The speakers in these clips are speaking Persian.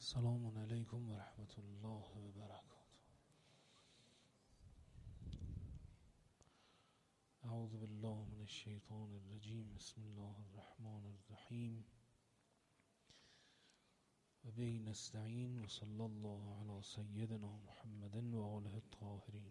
السلام علیکم و رحمت الله و برکاته. اعوذ بالله من الشیطان الرجیم. بسم الله الرحمن الرحیم و به نستعین و صلی الله علی سیدنا محمد و آله الطاهرین.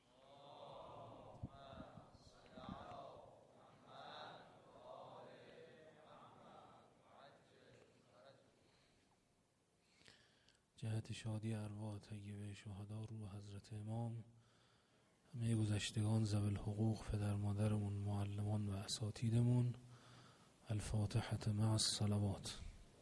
جهت شادی ارواح طیبه شهدا روح حضرت امام، همه گذشتگان ذوی الحقوق، پدر مادرمون، معلمان و اساتیدمون. الفاتحة مع الصلوات.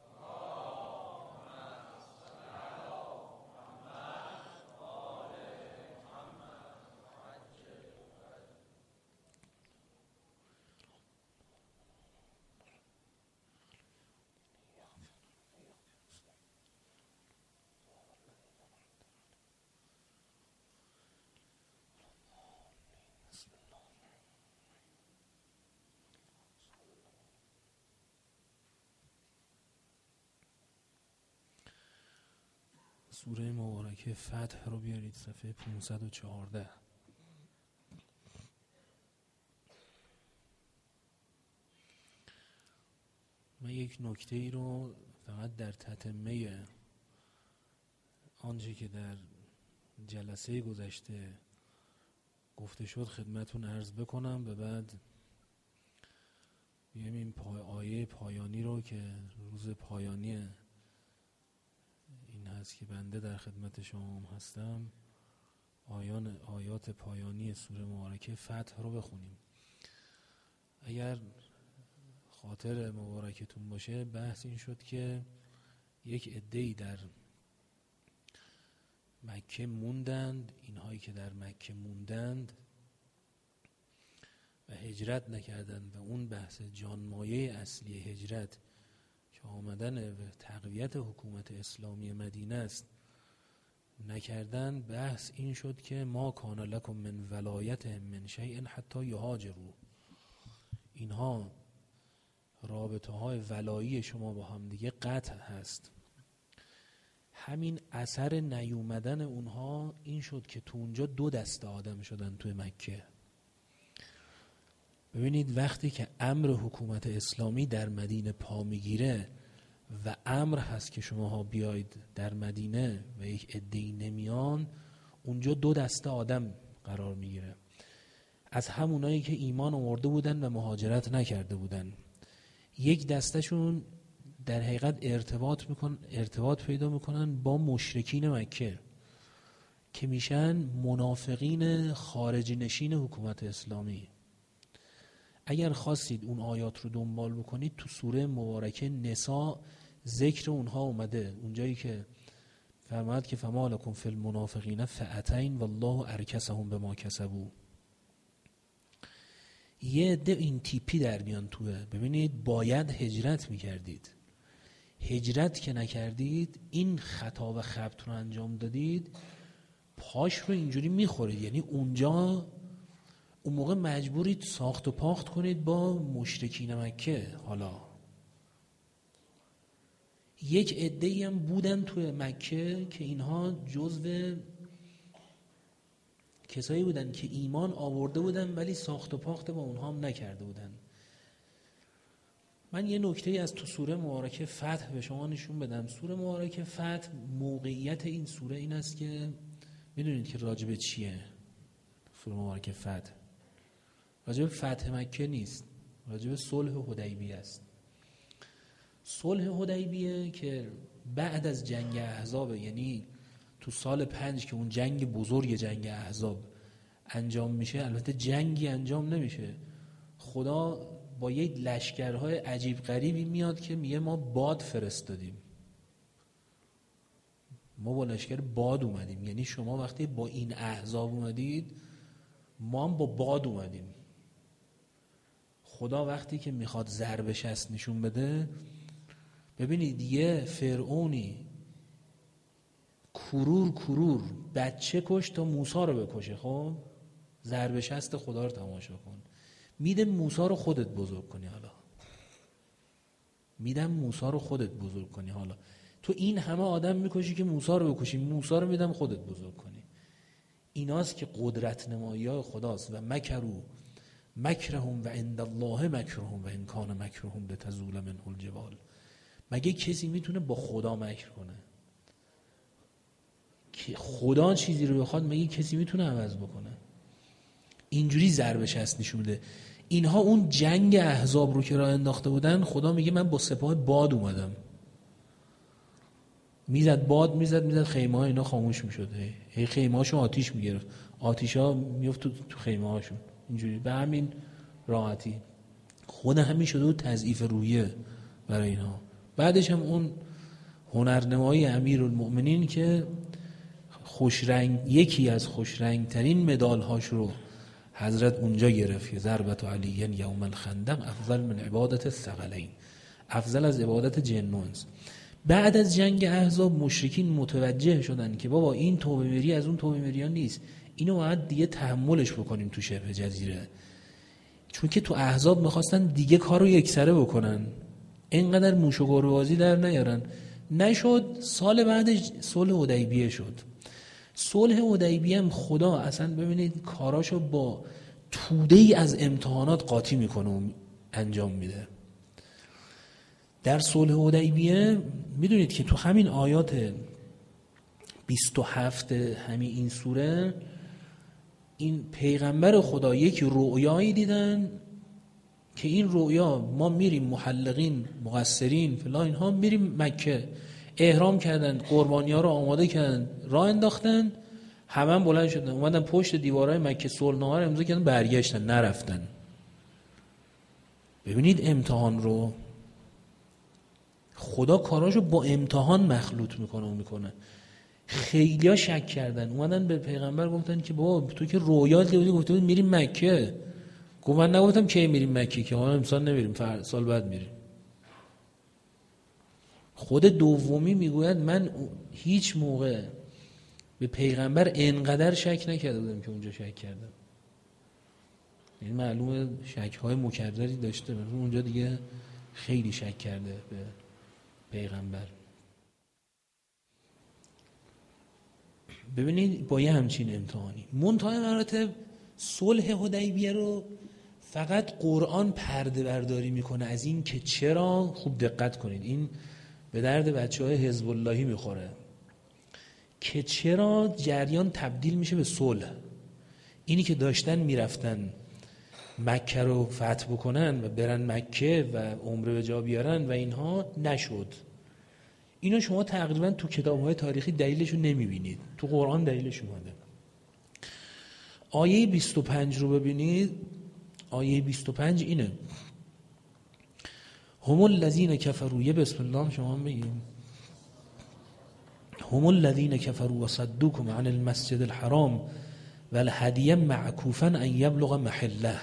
سوره مبارکه فتح رو بیارید صفحه 514. من یک نکته ای رو فقط در تتمه آنچه که در جلسه گذشته گفته شد خدمتون عرض بکنم و بعد بیایم این آیه پایانی رو که روز پایانی این هست که بنده در خدمت شما هم هستم، آیات پایانی سوره مبارکه فتح رو بخونیم. اگر خاطر مبارکتون باشه، بحث این شد که یک عده‌ای در مکه موندند. اینهایی که در مکه موندند و هجرت نکردند و اون بحث جانمایه اصلی هجرت که آمدن و تقویت حکومت اسلامی مدینه است نکردن، بحث این شد که ما کان لکم من ولایتهم من شیء حتی یهاجروا. اینها رابطه های ولایی شما با هم دیگه قطع هست. همین اثر نیومدن اونها این شد که تو اونجا دو دسته آدم شدن توی مکه. ببینید وقتی که امر حکومت اسلامی در مدینه پا میگیره و امر هست که شماها بیاید در مدینه و یک عده‌ای نمیان، اونجا دو دسته آدم قرار میگیره. از همونایی که ایمان آورده بودن و مهاجرت نکرده بودن، یک دستهشون در حقیقت ارتباط پیدا میکنن با مشرکین مکه که میشن منافقین خارج نشین حکومت اسلامی. اگر خواستید اون آیات رو دنبال بکنید، تو سوره مبارکه نساء ذکر اونها اومده، اونجایی که فرماد که فما لکم فی المنافقین فئتین والله ارکسهم بما کسبوا. یه عده این تیپی در میان توه. ببینید باید هجرت میکردید، هجرت که نکردید، این خطا و خبط رو انجام دادید، پاش رو اینجوری میخورید. یعنی اونجا اون موقع مجبورید ساخت و پاخت کنید با مشرکین مکه. حالا یک عده‌ای هم بودن توی مکه که اینها جزو کسایی بودن که ایمان آورده بودن ولی ساخت و پاخت با اونها هم نکرده بودن. من یه نکته از تو سوره مبارکه فتح به شما نشون بدم. سوره مبارکه فتح، موقعیت این سوره این است که میدونید که راجب چیه. سوره مبارکه فتح راجب فتح مکه نیست، راجب صلح حدیبیه است. صلح حدیبیه که بعد از جنگ احزاب، یعنی تو سال 5 که اون جنگ بزرگ جنگ احزاب انجام میشه، البته جنگی انجام نمیشه، خدا با یک لشکرهای عجیب غریبی میاد که میگه ما باد فرستادیم، ما با لشکر باد اومدیم. یعنی شما وقتی با این احزاب اومدید، ما هم با باد اومدیم. خدا وقتی که میخواد ضرب شست نشون بده، ببینید یه فرعونی کرور بچه کش تا موسی رو بکشه. خب ضرب شست خدا رو تماشا کن. میده موسی رو خودت بزرگ کنی. حالا میدم موسی رو خودت بزرگ کنی. حالا تو این همه آدم میکشی که موسی رو بکشی، موسی رو میدم خودت بزرگ کنی. ایناست که قدرت نمایی های خداست. و مکروا مکرهم و عند الله مکرهم و ان کان مکرهم لتزول منه الجبال. مگه کسی میتونه با خدا مکر کنه؟ که خدا چیزی رو بخواد مگه کسی میتونه عوض بکنه؟ اینجوری ضرب شست نشون میده. اینها اون جنگ احزاب رو که راه انداخته بودن، خدا میگه من با سپاه باد اومدم. میزد باد، میزد خیمه ها اینا خاموش میشد، هی خیمه هاشون آتیش میگرفت، آتیش ها میفت تو خیمه هاشون. اینجوری به همین راحتی خود همین شده بود تضعیف روحیه برای اینها. بعدش هم اون هنرنمایی امیرالمؤمنین که یکی از خوشرنگ ترین مدال هاش رو حضرت اونجا گرفت که ضربت علی یوم الخندق افضل من عبادت الثقلین، افضل از عبادت جن و انس. بعد از جنگ احزاب مشرکین متوجه شدن که بابا این توبه میری از اون توبه میریان نیست، اینو باید دیگه تحملش بکنیم تو شبه جزیره. چون که تو احزاب میخواستن دیگه کارو یکسره بکنن، اینقدر موش و گربه بازی در نیارن. نشد. سال بعدش صلح حدیبیه شد. صلح حدیبیه هم خدا اصلا ببینید کاراشو با توده ای از امتحانات قاطی میکنه و انجام میده. در صلح حدیبیه میدونید که تو همین آیات 27 همین این سوره، این پیغمبر خدا یک رؤیایی دیدن که این رؤیا ما میریم محلقین مقصرین فلان اینها میریم مکه، احرام کردن، قربانی ها رو آماده کردن، راه انداختن، همه بلند شدن اومدن پشت دیوارهای مکه صلحنامه رو امضا کردن، برگشتن، نرفتن. ببینید امتحان رو خدا کاراشو با امتحان مخلوط میکنه. خیلیا شک کردن، اومدن به پیغمبر گفتن که بابا تو که رویا دیدی گفته بود میریم مکه. گفت من نگفتم کی میریم مکه، که حالا امسال نمیریم، سال بعد میریم. خود دومی میگوید من هیچ موقع به پیغمبر انقدر شک نکرده بودم که اونجا شک کردم. این معلومه شک‌های مکرری داشته، اونجا دیگه خیلی شک کرده به پیغمبر. ببینید با یه همچین امتحانی منتهای مراتب صلح حدیبیه رو فقط قرآن پرده برداری میکنه از این که چرا. خوب دقت کنید، این به درد بچه‌های حزب اللهی میخوره که چرا جریان تبدیل میشه به صلح. اینی که داشتن میرفتن مکه رو فتح بکنن و برن مکه و عمره به جا بیارن و اینها نشد. اینو شما تقریبا تو کتاب‌های تاریخی دلیلشو نمیبینید، تو قرآن دلیلش اومده. آیه 25 رو ببینید. آیه 25 اینه: هم الذین کفروا، یه بسم الله شما بگیم، هم الذین کفروا و صدوکم عن المسجد الحرام و الهدی معکوفا ان یبلغ محله.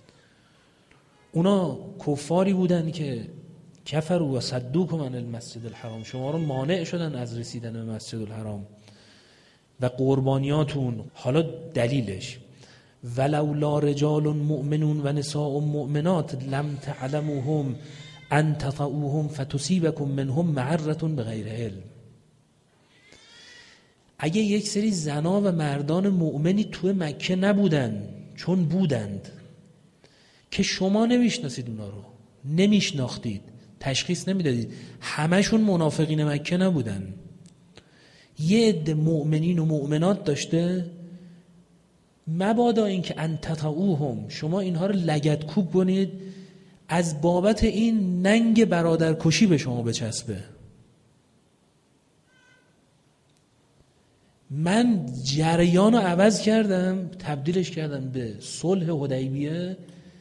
اونا کفاری بودن که کفروا و صدوکم عن المسجد الحرام، شما رو مانع شدن از رسیدن به مسجد الحرام و قربانیاتون. حالا دلیلش: ولولا رجال مؤمنون و نساء مؤمنات لم تعلموهم ان تطؤوهم فتصيبكم منهم معرة بغیر علم. اگه یک سری زنا و مردان مؤمنی توی مکه نبودن، چون بودند که شما نمیشناسید، اونا رو نمیشناختید، تشخیص نمیدادید، همشون منافقین مکه نبودن، یه عده مؤمنین و مؤمنات داشته، مبادا این که ان تطؤوهم، شما اینها رو لگدکوب کنید، از بابت این ننگ برادرکشی به شما بچسبه. من جریان رو عوض کردم، تبدیلش کردم به صلح حدیبیه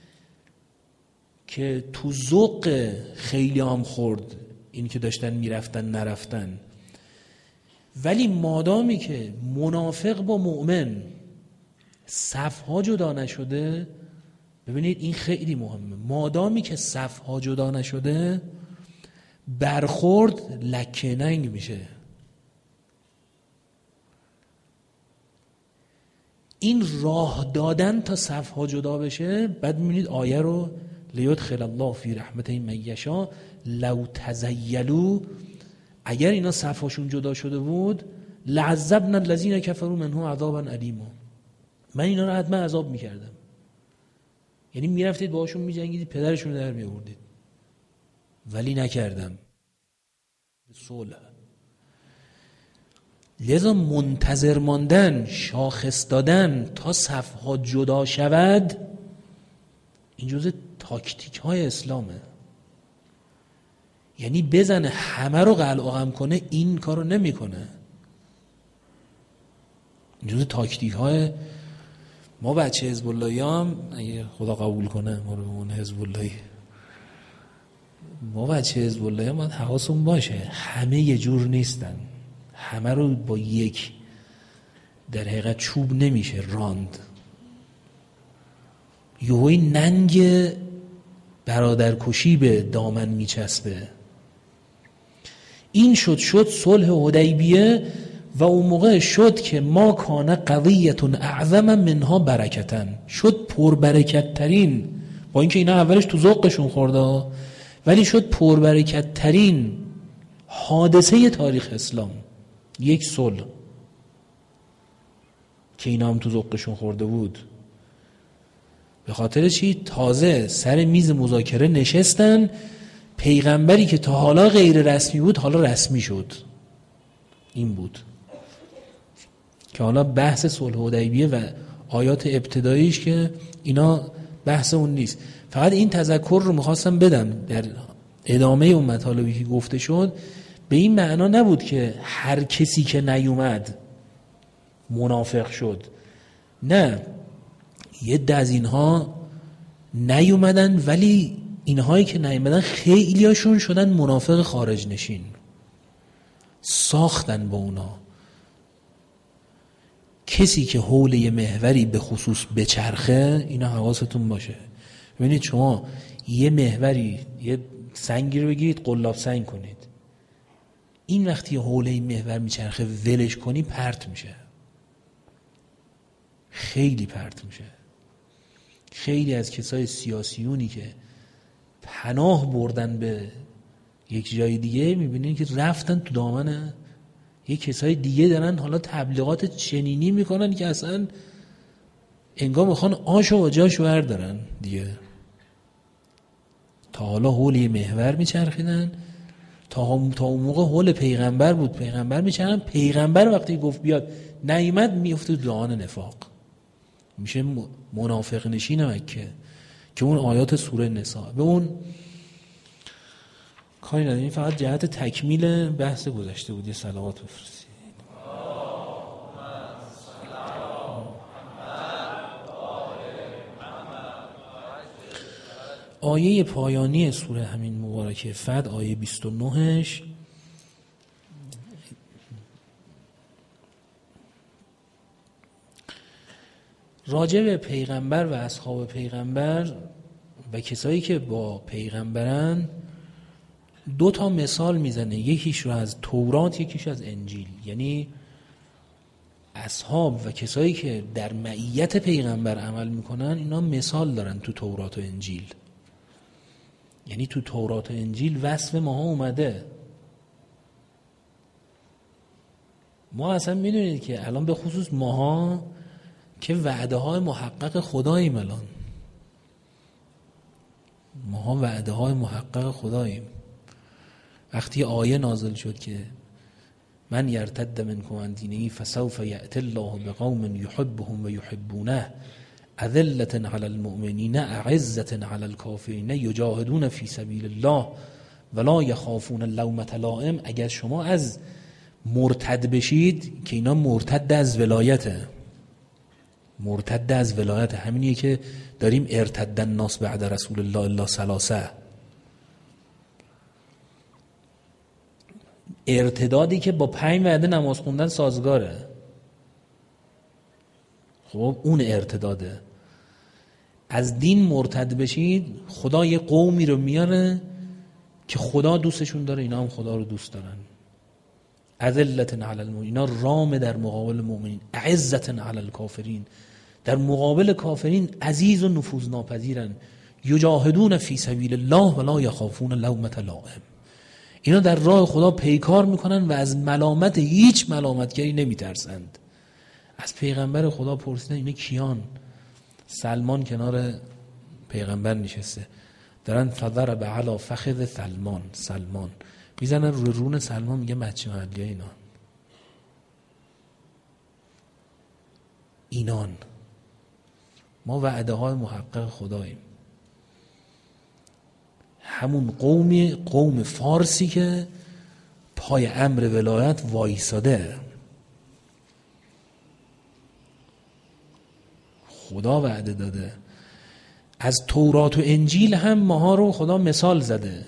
که تو ذوق خیلی هم خورد این که داشتن میرفتن نرفتن. ولی مادامی که منافق با مؤمن صفها جدا نشده، ببینید این خیلی مهمه، مادامی که صفها جدا نشده برخورد لکه ننگ میشه. این راه دادن تا صفها جدا بشه. بعد میبینید آیه رو: لیدخل الله فی رحمته من یشاء لو تزیلوا اگر اینا صفاشون جدا شده بود لعذبنا الذین کفروا منهم عذابا الیما، من اینا رو حتما عذاب میکردم. یعنی میرفتید باهاشون میجنگیدید، پدرشون رو در میآوردید، ولی نکردم. صلح. لذا منتظر ماندن، شاخص دادن تا صفها جدا شود، این جزء تاکتیک های اسلامه. یعنی بزنه همه رو قلع و قم کنه، این کارو نمیکنه. این جزء تاکتیک های ما بچه حزب اللهی هم، اگه خدا قبول کنه ما رو به اون حزب اللهی، ما بچه حزب اللهی هم باید حواسون باشه همه یه جور نیستن، همه رو با یک در حقیقت چوب نمیشه راند. یهوی ننگ برادرکشی به دامن میچسبه. این شد صلح حدیبیه و اون موقع شد که ما کان قضیتون اعظم منها برکتن، شد پربرکت ترین، با اینکه اینا اولش تو ذوقشون خورده ولی شد پربرکت ترین حادثه تاریخ اسلام، یک صلح که اینا هم تو ذوقشون خورده بود. به خاطر چی؟ تازه سر میز مذاکره نشستن، پیغمبری که تا حالا غیر رسمی بود حالا رسمی شد. این بود که حالا بحث صلح حدیبیه و آیات ابتداییش که اینا بحث اون نیست. فقط این تذکر رو میخواستم بدم در ادامه اون مطالبی که گفته شد، به این معنا نبود که هر کسی که نیومد منافق شد. نه، یه عده از اینها نیومدن، ولی اینهایی که نیومدن خیلی هاشون شدن منافق خارج نشین، ساختن با اونا. کسی که حول یه محوری به خصوص بچرخه، اینا حواستون باشه. ببینید شما یه محوری، یه سنگی رو بگیرید قلاب سنگ کنید، این وقتی حول این محور میچرخه ولش کنی پرت میشه، خیلی پرت میشه. خیلی از کسای سیاسیونی که پناه بردن به یک جای دیگه میبینین که رفتن تو دامن یک کسای دیگه، دارن حالا تبلیغات چنینی میکنن که اصلا انگار میخوان آشو و جاشو بردارن دیگه. تا حالا حول یه محور میچرخیدن، تا اون موقع حول پیغمبر بود، پیغمبر میچرخن، پیغمبر وقتی گفت بیاد نیامد میفته تو دهان نفاق، میشه منافق نشین مکه که اون آیات سوره نساء. به اون کاری نداریم، فقط جهت تکمیل بحث گذشته بود. یه صلوات بفرستید. آیه پایانی سوره همین مبارکه فت، آیه 29ش، راجع به پیغمبر و اصحاب پیغمبر و کسایی که با پیغمبرن دو تا مثال میزنه، یکیش رو از تورات، یکیش از انجیل. یعنی اصحاب و کسایی که در معیت پیغمبر عمل میکنن اینا مثال دارن تو تورات و انجیل. یعنی تو تورات و انجیل وصف ماها اومده. ما اصلا میدونید که الان به خصوص ماها که وعده های محقق خداییم، الان ماها وعده های محقق خداییم. وقتی آیه نازل شد که من یرتد منکم عن دینه فسوف یأتی الله بقوم یحبهم و یحبونه اذلة علی المؤمنین اعزة علی الکافرین یجاهدون فی سبیل الله ولا یخافون لومة لائم. اگر شما از مرتد بشید، که اینا مرتد از ولایته، مرتد از ولایت همینیه که داریم ارتد الناس بعد رسول الله الا ثلاثه. ارتدادی که با 5 وعده نماز خوندن سازگاره. خب اون ارتداده. از دین مرتد بشید، خدا یه قومی رو میاره که خدا دوستشون داره، اینا هم خدا رو دوست دارن. اذلة علی المؤمنین، اینا رام در مقابل مؤمنین، اعزة علی الکافرین، در مقابل کافرین عزیز و نفوذ ناپذیرن. یجاهدون فی سبیل الله ولا یخافون لومة لائم. اینا در راه خدا پیکار میکنن و از ملامت هیچ ملامتگری نمیترسند. از پیغمبر خدا پرسیدن اینا کیان؟ سلمان کنار پیغمبر نشسته، دارن فضرب علی فخذ سلمان میزنن رو رون سلمان، میگه بچه محلی اینان. ما وعده های محقق خداییم. همون قوم فارسی که پای امر ولایت وایساده. خدا وعده داده. از تورات و انجیل هم ماها رو خدا مثال زده،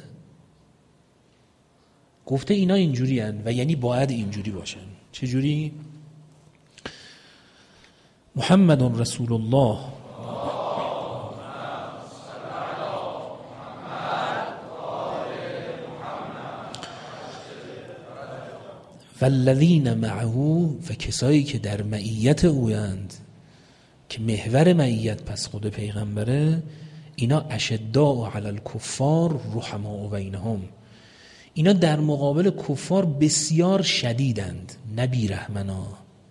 گفته اینا اینجوری هن و یعنی باید اینجوری باشن. چجوری؟ محمد رسول الله والذین معه، و کسایی که در معیت اویند، که محور معیت پس خود پیغمبره، اینا اشداء علی الکفار رحماء بینهم، اینا در مقابل کفار بسیار شدیدند، نه بیرحمنا.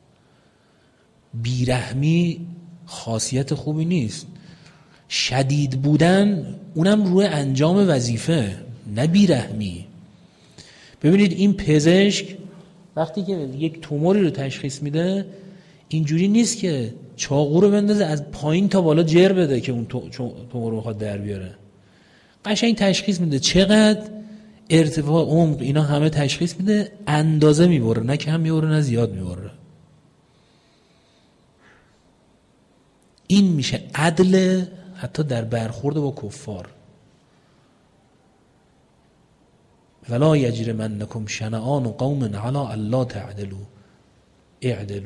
بیرحمی خاصیت خوبی نیست. شدید بودن اونم روی انجام وظیفه، نه بیرحمی. ببینید این پزشک وقتی که یک توموری رو تشخیص میده، اینجوری نیست که چاقو رو بندازه از پایین تا بالا جر بده که اون تومور رو بخواد در بیاره. قشنگ تشخیص میده، چقدر ارتفاع، عمق، اینا همه تشخیص میده، اندازه میبره، نه کم میبره نه زیاد میبره. این میشه عدل حتی در برخورد با کفار. ولا یجرمنکم شنآن قوم علی الا تعدلوا اعدلوا.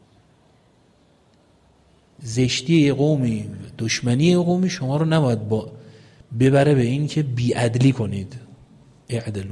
زشتی قومی، دشمنی قومی شما رو نباید ببره به این که بیعدلی کنید. اعدلوا.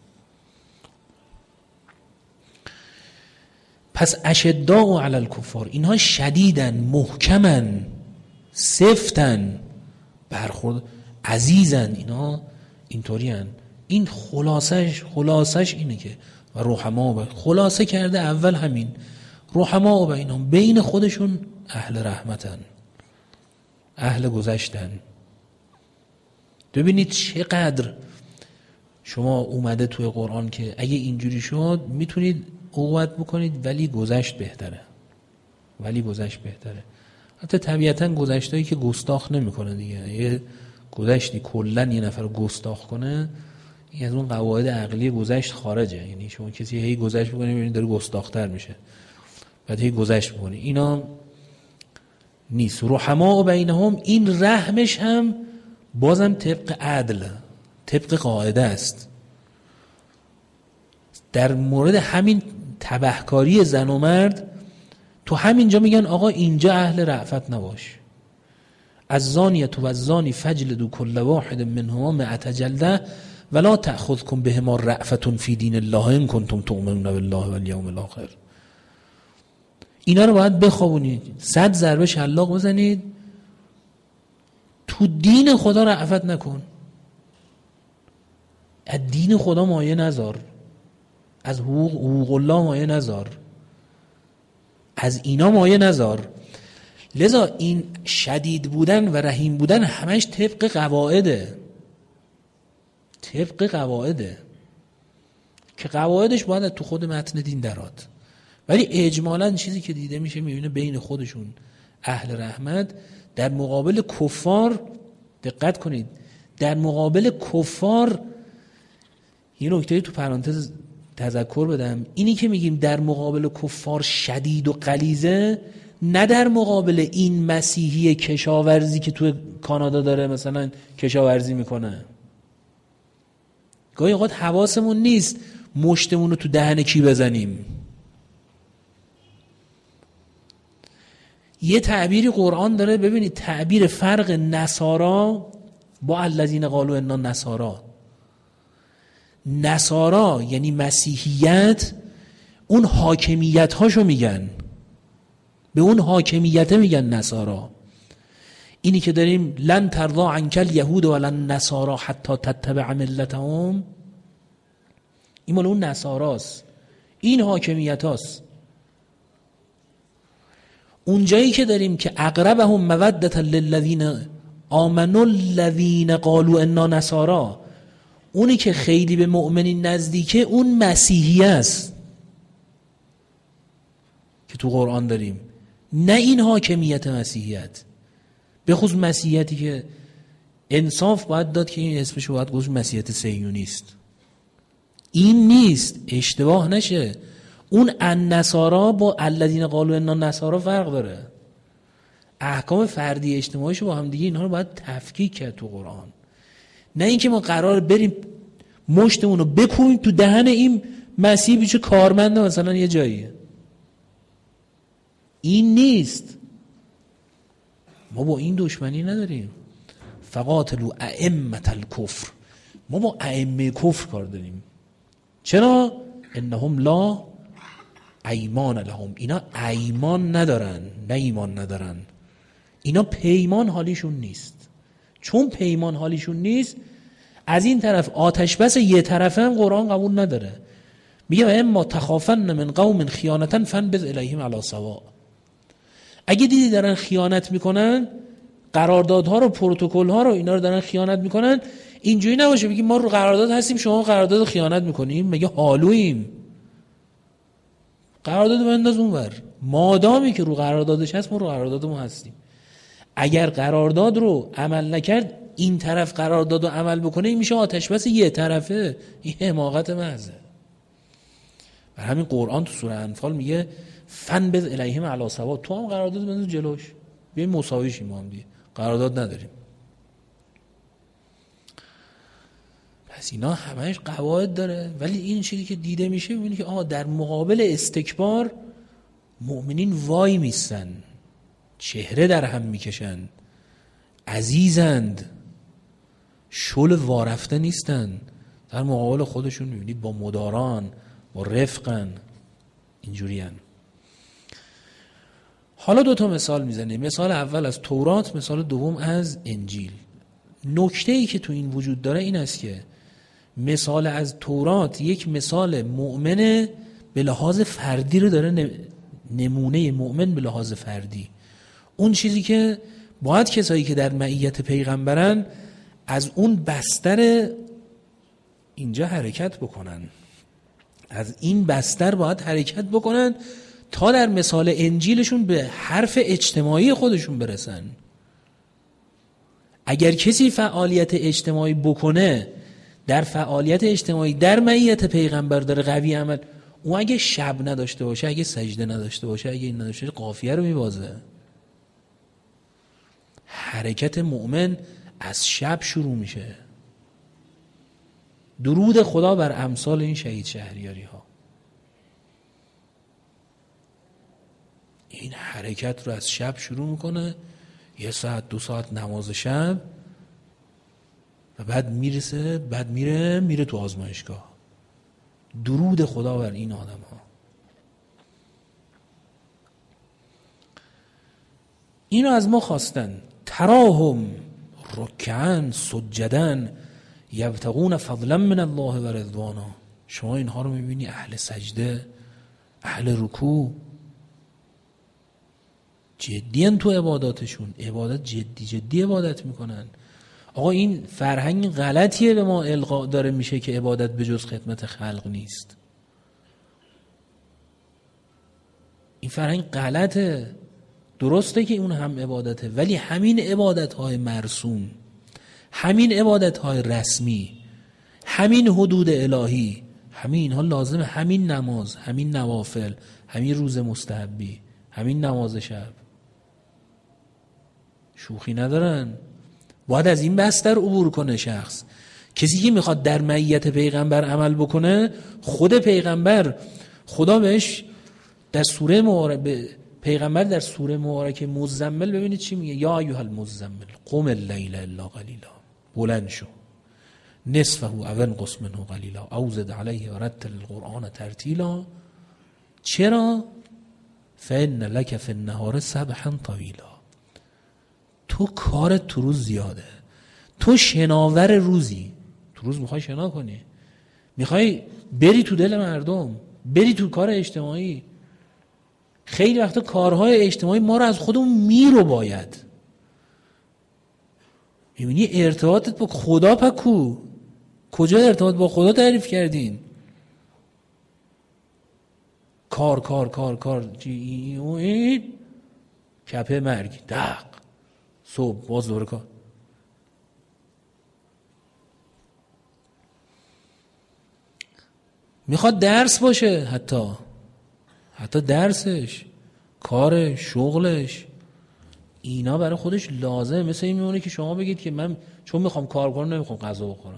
پس اشداء علی الکفار، اینها شدیدن، محکمن، سفتن، برخورد عزیزن، اینا اینطوری هن. این خلاصش اینه که و رحما، خلاصه کرده اول همین رحما بینهم، بین خودشون اهل رحمتن، اهل گذشتن. ببینید چقدر شما اومده توی قرآن که اگه اینجوری شد میتونید عقوبت بکنید ولی گذشت بهتره، ولی گذشت بهتره. حتی طبیعتا گذشتایی که گستاخ نمیکنه دیگه. یه گذشتی کلن یه نفر گستاخ کنه، این از اون قواعد عقلی گذشت خارجه. یعنی شما کسی هی گذشت بکنه میبینید داره گستاختر میشه، بعد هی گذشت بکنه، اینا نیست. رحما بینهم، این رحمش هم بازم طبق عدل، طبق قاعده است. در مورد همین تبهکاری زن و مرد تو همینجا میگن آقا اینجا اهل رأفت نباش. از زانیه و از زانی فجلدوا کل واحد منهما 100 جلده ولا تأخذكم بهما رأفة فی دین الله ان کنتم تؤمنون بالله والیوم الاخر. اینا رو باید بخوابونید، 100 ضربه شلاق بزنید، تو دین خدا رأفت نکن، از دین خدا مایه نذار، از حقوق الله مایه نذار، از اینا مایه نذار. لذا این شدید بودن و رحیم بودن همش طبق قواعده، طبق قواعده که قواعدش باید تو خود متن دین درات. ولی اجمالاً چیزی که دیده میشه میبینه بین خودشون اهل رحمت. در مقابل کفار دقت کنید، در مقابل کفار یه نکته تو پرانتز تذکر بدم، اینی که میگیم در مقابل کفار شدید و غلیظه، نه در مقابل این مسیحی کشاورزی که تو کانادا داره مثلا کشاورزی میکنه. گاهی اوقات حواسمون نیست مشتمون رو تو دهن کی بزنیم. یه تعبیری قرآن داره، ببینید تعبیر فرق نصارا با الذین قالوا انا نصارا. نصارا یعنی مسیحیت، اون حاکمیت هاشو میگن، به اون حاکمیت میگن نصارا. اینی که داریم لن ترضا عنک الیهود ولا النصارا حتی تتبع ملتهم، این مال اون نصاراست، این حاکمیت هاست. اونجایی که داریم که اقربهم مودة للذین آمنوا الذین قالوا انا نصارا، اونی که خیلی به مؤمنین نزدیکه اون مسیحی است که تو قرآن داریم، نه این حاکمیت مسیحیت. به خصوص مسیحیتی که انصاف باید داد که این اسمشو باید گذاشت مسیحیت صهیونیست. این نیست، اشتباه نشه. اون النصارا با الذین قالوا انا نصارا فرق داره. احکام فردی اجتماعیشو با هم دیگه اینها رو باید تفکیک کرد تو قرآن. نه اینکه ما قرار بریم مشتمون رو بکوبیم تو دهن این مسیح بیچه کارمنده مثلا یه جاییه. این نیست. ما با این دشمنی نداریم. فقاتلوا ائمة الکفر، ما با ائمه کفر کار داریم. چرا؟ انهم لا ایمان لهم، اینا ایمان ندارن، نه ایمان ندارن، اینا پیمان حالیشون نیست. چون پیمان حالیشون نیست، از این طرف آتش بس یه طرفه هم قرآن قبول نداره. میگه اما تخافن من قوم خیانتا فانبذ الیهم علی سواء. اگه دیدی دارن خیانت میکنن، قراردادها رو، پروتکل‌ها رو، اینا رو دارن خیانت میکنن، اینجوری نباشه بگی ما رو قرارداد هستیم شما قرارداد خیانت میکنیم. مگه حالوییم؟ قرارداد بنداز اونور. مادامی که رو قراردادش هست ما رو قرارداد ما هستیم. اگر قرارداد رو عمل نکرد، این طرف قرارداد رو عمل بکنه، این میشه آتش بس یه طرفه. این حماقت محضه. بر همین قرآن تو سوره انفال میگه فانبذ الیهم علی سواء، تو هم قرارداد بنداز جلوش، بیایم مساوی شیم. ما هم دیگه قرارداد نداریم. پس اینا همش قواعد داره. ولی این چیزی که دیده میشه میبینی که در مقابل استکبار مؤمنین وای میستن، چهره در هم میکشن، عزیزند، شل وارفته نیستن. در مقابل خودشون میبینید با مداران، با رفقن، اینجورین. حالا 2 مثال میزنیم. مثال اول از تورات، مثال دوم از انجیل. نکته‌ای که تو این وجود داره این است که مثال از تورات یک مثال مؤمن به لحاظ فردی رو داره، نمونه مؤمن به لحاظ فردی. اون چیزی که باید کسایی که در معیت پیغمبرن از اون بستر اینجا حرکت بکنن، از این بستر باید حرکت بکنن تا در مثال انجیلشون به حرف اجتماعی خودشون برسن. اگر کسی فعالیت اجتماعی بکنه، در فعالیت اجتماعی در معیت پیغمبر داره قوی عمل، اون اگه شب نداشته باشه، اگه سجده نداشته باشه، اگه این نداشته باشه، قافیه رو میبازه. حرکت مؤمن از شب شروع میشه. درود خدا بر امثال این شهید شهریاری ها. این حرکت رو از شب شروع میکنه، 1 ساعت 2 ساعت نماز شب، و بعد میرسه، بعد میره تو آزمایشگاه. درود خدا بر این آدم ها. اینو از ما خواستن. تراهم رکعن سجدن یبتغون فضلا من الله و رضوانا. شما اینها رو میبینی، اهل سجده، اهل رکوع، جدیان تو عباداتشون، عبادت جدی عبادت میکنن. آقا این فرهنگ غلطیه به ما القا داره میشه که عبادت به جز خدمت خلق نیست. این فرهنگ غلطه. درسته که اون هم عبادته، ولی همین عبادت‌های مرسوم، همین عبادت‌های رسمی، همین حدود الهی، همین اینها لازمه. همین نماز، همین نوافل، همین روز مستحبی، همین نماز شب شوخی ندارن. باید از این بستر عبور کنه شخص. کسی که میخواد در معیت پیغمبر عمل بکنه، خود پیغمبر، خدا بهش در سوره پیغمبر در سوره مبارکه مزمل ببینید چی میگه. یا ایها المزمل قم اللیل الا قلیلا، بلند شو، نصفه او انقص منه قلیلا او زد علیه ورتل القرآن ترتیلا. چرا؟ فإن لک فی النهار سبحا طویلا. تو کارت تو روز زیاده، تو شناور روزی، تو روز میخوای شنا کنی، میخوای بری تو دل مردم، بری تو کار اجتماعی. خیلی وقتا کارهای اجتماعی ما رو از خودمون باید. میبینی ارتباطت با خدا پکو، کجا ارتباط با خدا تعریف کردین؟ کار کار کار کار، این کپه مرگ، دق صبح باز دوره کار. میخواد درس باشه، حتی درسش، کارش، شغلش، اینا برای خودش لازمه. مثل این میمونه که شما بگید که من چون میخوام کار کنم نمیخوام غذا بخورم،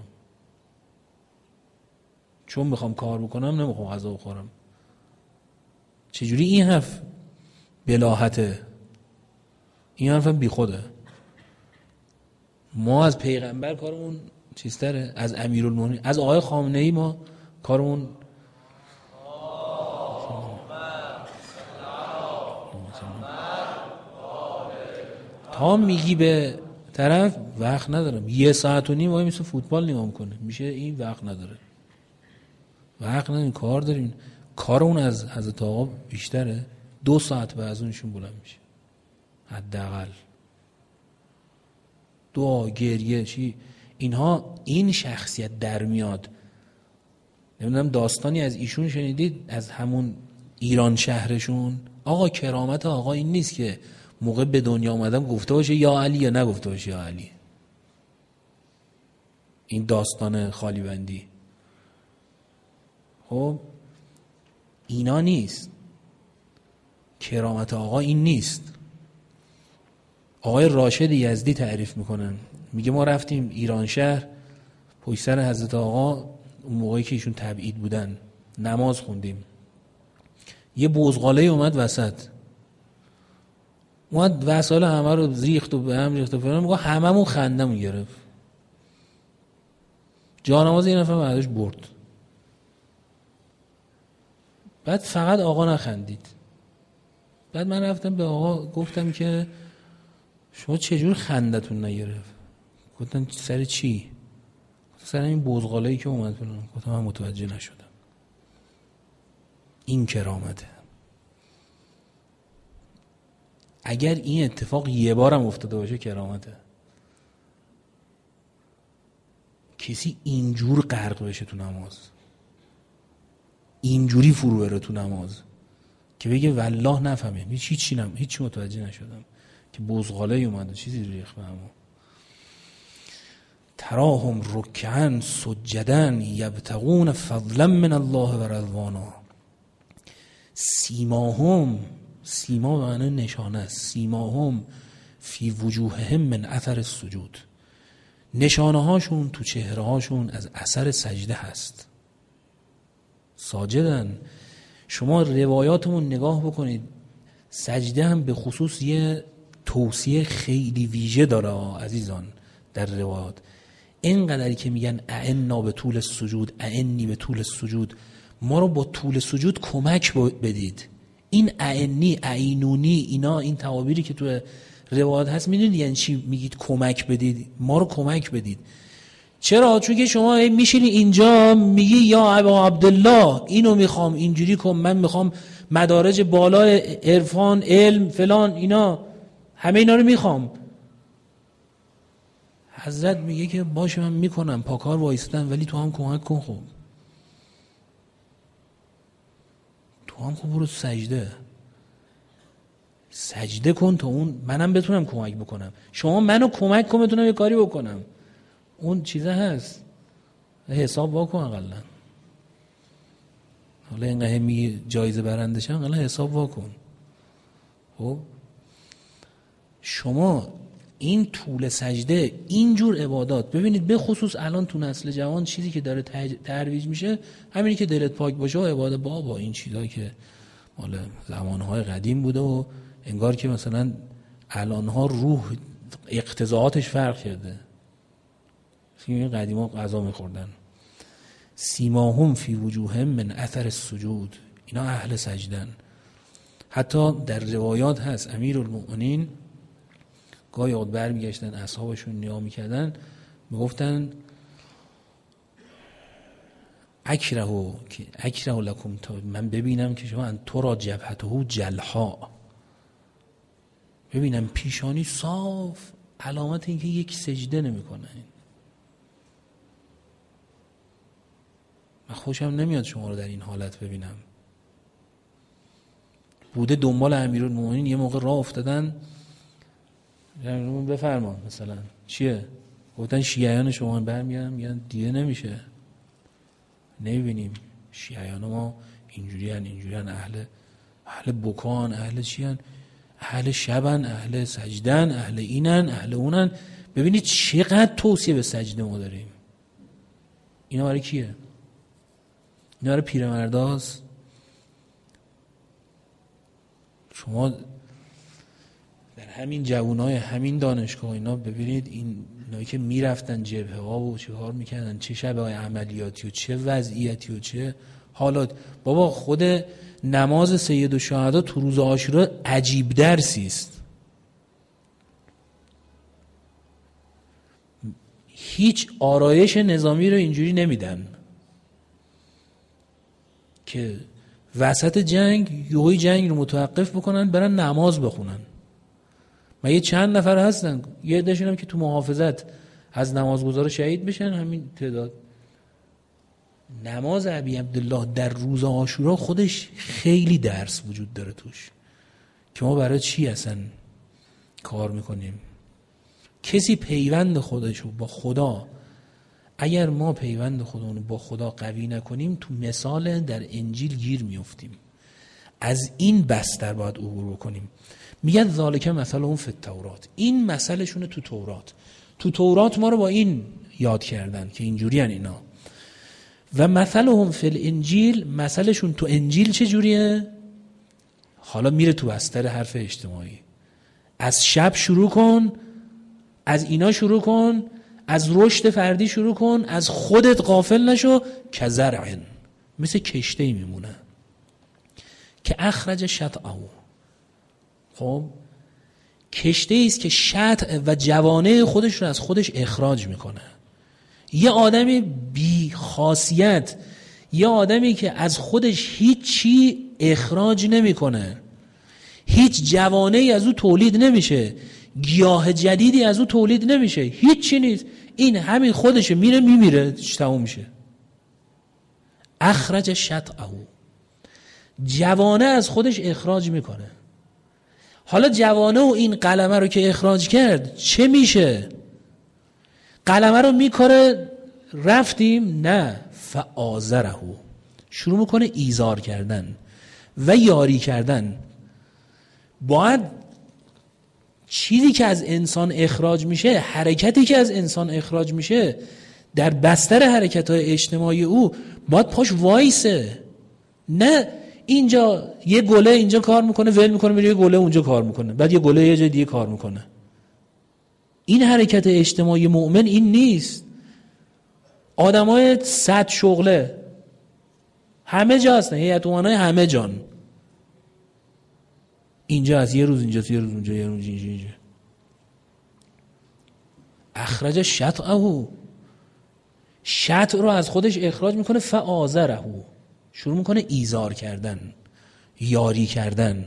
چون میخوام کار بکنم نمیخوام غذا بخورم. چجوری این حرف بلاهته؟ این حرف هم بی خوده. ما از پیغمبر کارمون چیزتره، از امیرالمومنین، از آقای خامنه‌ای ما کارمون تا میگی به طرف وقت ندارم 1.5 ساعت وای مثل فوتبال نگاه کنه، میشه این وقت نداره، وقت نداریم، کار داریم. کار اون از حضرت آقا بیشتره، 2 ساعت به از اونشون بلند میشه حداقل. دعا، گریه، چی اینها، این شخصیت در میاد. نمیدونم داستانی از ایشون شنیدید، از همون ایران شهرشون؟ آقا کرامت آقا این نیست که موقع به دنیا آمدم گفته باشه یا علی یا نگفته باشه یا علی. این داستان خالی بندی خب اینا نیست. کرامت آقا این نیست. آقای راشد یزدی تعریف میکنن، میگه ما رفتیم ایران شهر پشت سر حضرت آقا، اون موقعی که ایشون تبعید بودن، نماز خوندیم. یه بزغاله اومد وسط، اومد وسایل همه رو ریخت و به هم ریخت و فلان. میگه هممون خندمون گرفت. جانماز این نفر بعدش برد. بعد فقط آقا نخندید. بعد من رفتم به آقا گفتم که شما چجور خندتون نگرفت؟ گفتن سر چی؟ سر این بزغاله‌ای که اومد فلان. گفتم من متوجه نشدم. این کرامته. اگر این اتفاق یه بارم افتاده باشه کرامته. کسی اینجور غرق بشه تو نماز، اینجوری فرو بره تو نماز که بگه والله نفهمه، هیچی متوجه نشدم که بزغاله اومد و چیزی ریخت به همون. تراهم رکعا سجدا یبتغون فضلا من الله و رضوانا. سیماهم، سیما به معنی نشانه است، سیماهم فی وجوههم من اثر السجود. نشانه هاشون تو چهره هاشون از اثر سجده هست. ساجدن. شما روایاتمون نگاه بکنید، سجده هم به خصوص یه توصیه خیلی ویژه داره عزیزان در روایات. اینقدری که میگن اعنا به طول السجود، اعنی به طول السجود، ما رو با طول سجود کمک بدید. این اعنی، اعینونی، اینا این تعابیری که تو روایات هست، میدونید یعنی چی؟ میگید کمک بدید، ما رو کمک بدید. چرا؟ چون که شما میشینی اینجا میگی یا ابا عبدالله اینو میخوام، اینجوری کن، من میخوام مدارج بالا عرفان، علم، فلان، اینا همه اینا رو میخوام. حضرت میگه که باشه من میکنم، پاکار وایستم، ولی تو هم کمک کن. خب تو هم خب برو سجده کن تا اون منم بتونم کمک بکنم. شما منو کمک کن بتونم یه کاری بکنم. اون چیزه هست، حساب واکن اقلا. حالا اینقدر میگی جایزه برنده شم، اقلا حساب واکن. خب شما این طول سجده، اینجور عبادات، ببینید به خصوص الان تو نسل جوان چیزی که داره ترویج میشه همینی که دلت پاک باشه و عبادت بابا، این چیزایی که مال زمانهای قدیم بوده و انگار که مثلا الانها روح اقتضاعاتش فرق کرده. این قدیما غذا میخوردن. سیماهم فی وجوههم من اثر السجود، اینا اهل سجدن. حتی در روایات هست امیرالمومنین گاهی اوقات برمیگشتن اصحابشون نیا میکردن، میگفتن اکره لکم، تا من ببینم که شما ان تو را جبهته جلها، ببینم پیشانی صاف، علامت این که یک سجده نمی کنه. من خوشم نمیاد شما رو در این حالت ببینم. بوده دنبال امیرالمومنین، یه موقع راه افتادن بفرما مثلا چیه؟ گفتن شیعیان شما برمیگردن میگن دیده نمیشه، نمیبینیم شیعیان ما اینجوریان اهل بکان، اهل چیان، اهل شبن، اهل سجدن، اهل اینن، اهل اونن. ببینید چقدر توصیه به سجده ما داریم. اینا برای کیه؟ اینا برای پیرمرداست. شما در همین جوانای همین دانشگاه اینا ببینید، اینایی که میرفتن جبهه ها و چه کار میکردن، چه شبه های عملیاتی و چه وضعیتی و چه حالات. بابا خود نماز سید الشهدا تو روز عاشورا عجیب درسی است. هیچ آرایش نظامی رو اینجوری نمیدن که وسط جنگ یهوی جنگ رو متوقف بکنن برن نماز بخونن. ما یه چند نفر هستن، یه عده‌شون هم که تو محافظت از نمازگزار شهید بشن، همین تعداد. نماز ابی عبدالله در روز عاشورا خودش خیلی درس وجود داره توش که ما برای چی اصلا کار میکنیم. کسی پیوند خودش رو با خدا، اگر ما پیوند خودمون با خدا قوی نکنیم، تو مثال در انجیل گیر میافتیم. از این بستر باید عبور بکنیم. میگن ذالک مثلهم فی التورات، این مثلشونه تو تورات. تو تورات ما رو با این یاد کردن که اینجوری ان اینا. و مثلهم فی الانجیل، مثلشون تو انجیل چه جوریه؟ حالا میره تو بستر حرف اجتماعی. از شب شروع کن، از اینا شروع کن، از رشد فردی شروع کن، از خودت غافل نشو. کزرع، مثل کشته‌ای میمونه که اخرج شطأه. خب کشته‌ای است که شطأ و جوانه خودش رو از خودش اخراج میکنه. یه آدمی بی خاصیت، یه آدمی که از خودش هیچی اخراج نمیکنه، هیچ جوانه‌ای از او تولید نمیشه، گیاه جدیدی از او تولید نمیشه، هیچی نیست، این همین خودشه، میره میمیره، تموم میشه. اخرج شطأه، جوانه از خودش اخراج میکنه. حالا جوانه و این قلمه رو که اخراج کرد چه میشه؟ قلمه رو میکاره رفتیم؟ نه، فآزره، شروع میکنه ایزار کردن و یاری کردن. باید چیزی که از انسان اخراج میشه، حرکتی که از انسان اخراج میشه، در بستر حرکت‌های اجتماعی او باید پاش وایسه. نه اینجا یه گله اینجا کار میکنه، ول میکنه، میره یه گله اونجا کار میکنه، بعد یه گله یه جای دیگه کار میکنه. این حرکت اجتماعی مؤمن این نیست. آدمای صد شغله همه جا هستن، هیئت امنای همه جان، اینجا از یه روز اینجا، یه روز اونجا، یه روز اینجا. اخرج شطأه، شطأ رو از خودش اخراج میکنه. فآزره، شروع میکنه ایزار کردن، یاری کردن.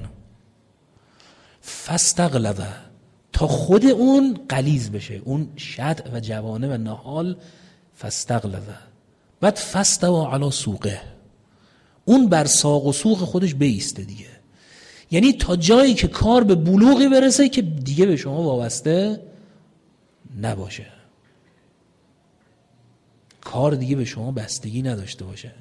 فاستغلظ، تا خود اون غلیظ بشه، اون شطأ و جوانه و نهال. فاستغلظ، بعد فاستوى علی سوقه، اون بر ساق و سوق خودش بیسته دیگه. یعنی تا جایی که کار به بلوغی برسه که دیگه به شما وابسته نباشه، کار دیگه به شما بستگی نداشته باشه.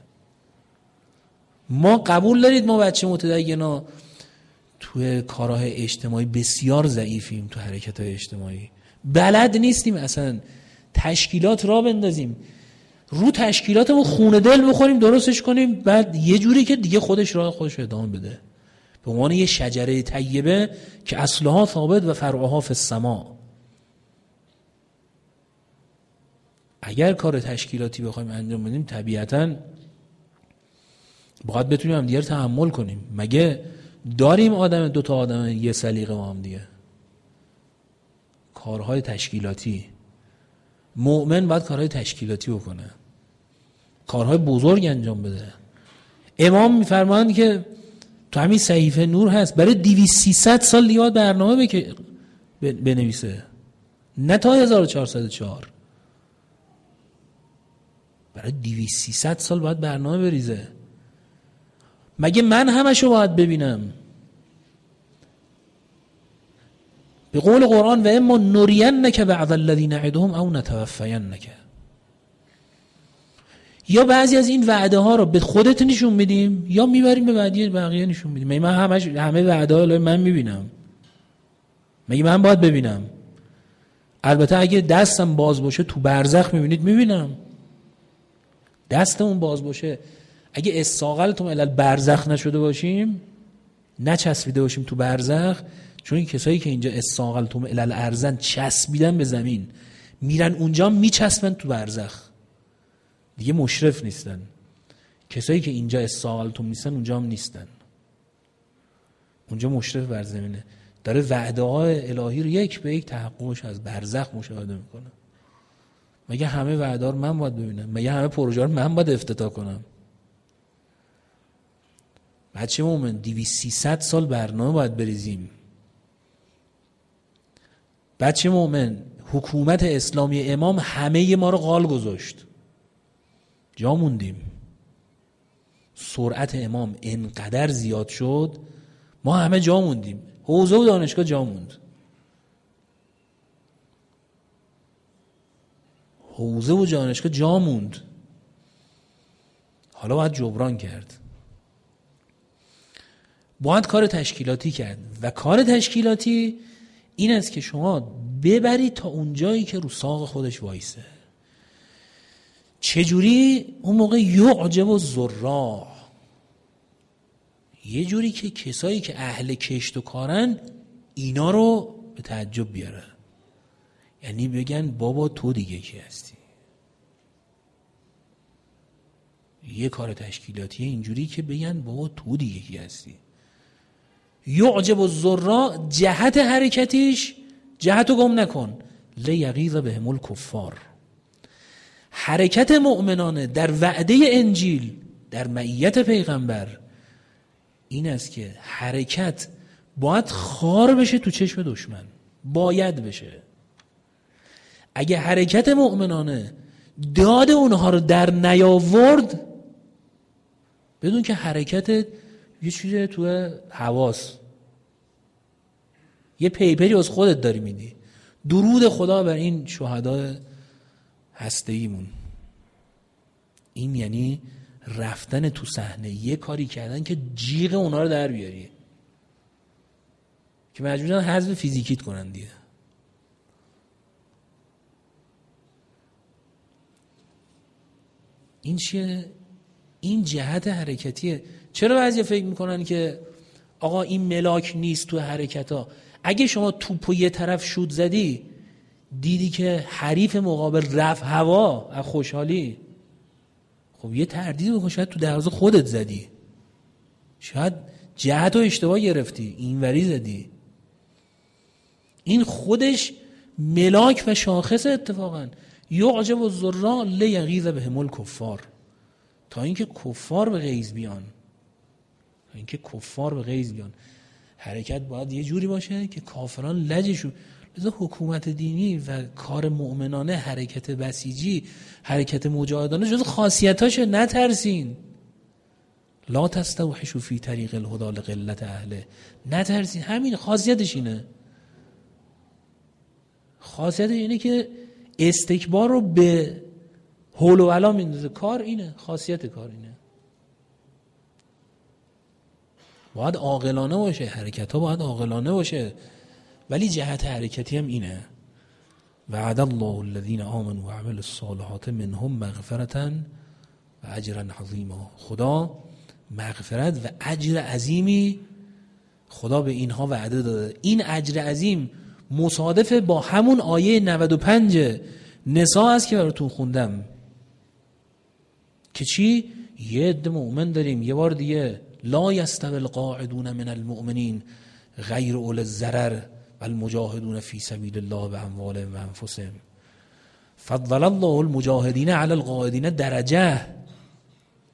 ما قبول دارید ما بچه متدینا توی کارهای اجتماعی بسیار ضعیفیم، تو حرکت‌های اجتماعی بلد نیستیم اصلا تشکیلات را بندازیم، رو تشکیلاتمون خونه دل بخوریم درستش کنیم، بعد یه جوری که دیگه خودش راه خودش ادامه بده، به عنوان یه شجره طیبه که اصلها ثابت و فرعها فی السماء. اگر کار تشکیلاتی بخوایم انجام بدیم طبیعتاً باید بتونیم هم دیگر تحمل کنیم. مگه داریم دوتا آدم یه سلیقه با هم دیگه؟ کارهای تشکیلاتی، مؤمن باید کارهای تشکیلاتی بکنه. کارهای بزرگ انجام بده. امام میفرمایند که تو همین صحیفه نور هست برای 200-300 سال دیگه برنامه بنویسه، نه تا 1404. برای 200-300 سال باید برنامه بریزه. مگه من همشو باید ببینم؟ به قول قرآن و اما نرینک بعض الذی نعدهم او نتوفینک، یا بعضی از این وعده ها رو به خودت نشون میدیم یا میبریم به بقیه نشون میدیم. مگه من همه وعده ها رو من میبینم؟ مگه من باید ببینم؟ البته اگه دستم باز باشه تو برزخ میبینید، میبینم. دستمون باز باشه، اگه استاقلتم الی برزخ نشده باشیم، نچسبیده باشیم تو برزخ، چون این کسایی که اینجا استاقلتم الی الارضن چسبیدن به زمین، میرن اونجا میچسبن تو برزخ، دیگه مشرف نیستن. کسایی که اینجا استاقلتم نیستن اونجا هم نیستن، اونجا مشرف بر زمینه. داره وعده های الهی رو یک به یک تحققش از برزخ مشاهده میکنه. مگه همه وعده ها رو من باید ببینم؟ مگه همه پروژه رو من باید افتتاح کنم؟ بچه مومن 200-300 سال برنامه باید بریزیم. بچه مومن حکومت اسلامی امام همه ما رو قال گذاشت، جا موندیم. سرعت امام انقدر زیاد شد ما همه جا موندیم. حوزه و دانشگاه جا موند، حوزه و دانشگاه جا موند. حالا باید جبران کرد، باید کار تشکیلاتی کرد. و کار تشکیلاتی این است که شما ببرید تا اون جایی که رو ساق خودش وایسه. چجوری؟ اون موقع یعجب الزراع، یه جوری که کسایی که اهل کشت و کارن اینا رو به تعجب بیاره، یعنی بگن بابا تو دیگه کی هستی؟ یه کار تشکیلاتی اینجوری که بگن بابا تو دیگه کی هستی. یعجب الزراع، جهت حرکتیش، جهتو گم نکن، لیغیظ بهم الکفار. حرکت مؤمنانه در وعده انجیل، در معیت پیغمبر این است که حرکت باید خار بشه تو چشم دشمن، باید بشه. اگه حرکت مؤمنانه داد اونها رو در نیاورد، بدون که حرکت یه چیزی تو حواس، یه پیپری از خودت داری میدی. درود خدا بر این شهدای هسته‌ایمون. این یعنی رفتن تو صحنه، یه کاری کردن که جیغ اونا رو در بیاری، که مجبورن حذف فیزیکیت کنن دیگه. این چیه؟ این جهت حرکتیه. چرا بعضی فکر میکنن که آقا این ملاک نیست تو حرکت ها؟ اگه شما توپو یه طرف شوت زدی، دیدی که حریف مقابل رفت هوا از خوشحالی، خب یه تردید بکن، شاید تو دروازه خودت زدی، شاید جهت رو اشتباه گرفتی، اینوری زدی. این خودش ملاک و شاخص اتفاقا. یعجب الزراع لیغیظ بهم الکفار، تا اینکه کفار به غیظ بیان، تا اینکه کفار به غیظ بیان. حرکت باید یه جوری باشه که کافران لجشون. لذا حکومت دینی و کار مؤمنانه، حرکت بسیجی، حرکت مجاهدانه جز خاصیتاشه. نترسین. لا تستوحشوا فی طریق الهدی لقلت اهله. نترسین، همین خاصیتش اینه. خاصیتش اینه که استکبار رو به حول و علا میندازه. کار اینه، خاصیت کار اینه. باید عاقلانه باشه، حرکت ها باید عاقلانه باشه، ولی جهت حرکتی هم اینه. وعد الله الذین آمنوا و عملوا الصالحات منهم مغفرة و اجرا عظیما. خدا مغفرت و اجر عظیمی خدا به اینها وعده داده. این اجر عظیم مصادف با همون آیه 95 نساء است که براتون خوندم که چی؟ یه عده مؤمن داریم. یه بار دیگه، لا یستوی القاعدون من المؤمنین غیر اول الضرر والمجاهدون فی سبیل الله باموالهم و انفسهم. فضل الله المجاهدین علی القاعدین درجه.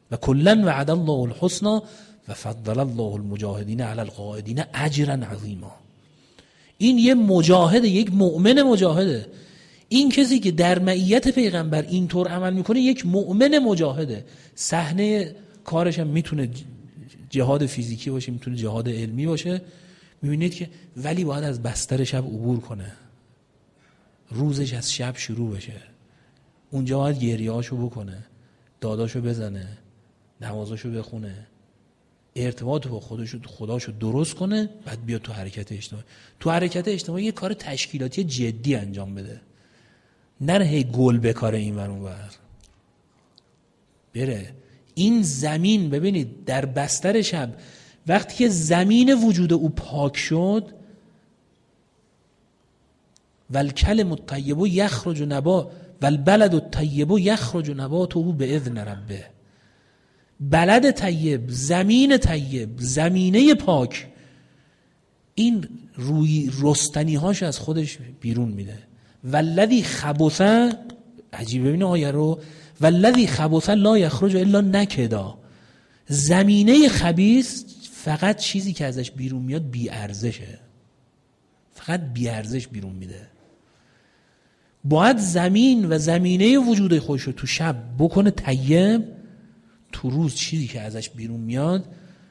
و کلا وعد الله الحسنی و فضل الله المجاهدین علی القاعدین اجرا عظیما. این یه مجاهده، یک مؤمن مجاهده. این کسی که در معیت پیغمبر اینطور عمل میکنه یک مؤمن مجاهده. صحنه کارش هم میتونه جهاد فیزیکی باشه، میتونه جهاد علمی باشه. میبینید که ولی باید از بستر شب عبور کنه، روزش از شب شروع بشه، اونجا باید گریهاشو بکنه، داداشو بزنه، نمازاشو بخونه، ارتباط با خداشو درست کنه، بعد بیاد تو حرکت اجتماعی. تو حرکت اجتماعی یه کار تشکیلاتی جدی انجام بده، نره هی گل بکاره این ور اون ور بره. این زمین ببینید در بستر شب وقتی که زمین وجود او پاک شد، والکلم الطیب یخرج نبات والبلد الطیب یخرج نباته باذن ربه. بلد طیب، زمین طیب، زمینه پاک، این روی رستنی هاش از خودش بیرون میده. والذی خبث، عجیبه ببینه آیه رو، والذی خبث لا یخرج الا نکدا. زمینه خبیث فقط چیزی که ازش بیرون میاد بی ارزشه، فقط بی ارزش بیرون میده. باید زمین و زمینه وجود خودش رو تو شب بکنه طیب، تو روز چیزی که ازش بیرون میاد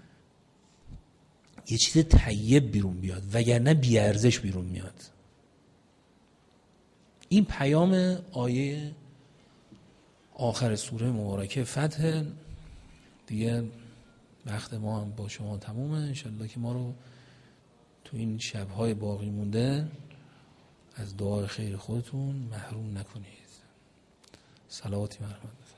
یه چیز طیب بیرون بیاد، وگرنه بی ارزش بیرون میاد. این پیام آیه آخر سوره مبارکه فتح. دیگه وقت ما هم با شما تمومه. انشالله که ما رو تو این شبهای باقی مونده از دعای خیر خودتون محروم نکنید. صلواتی مرحمت.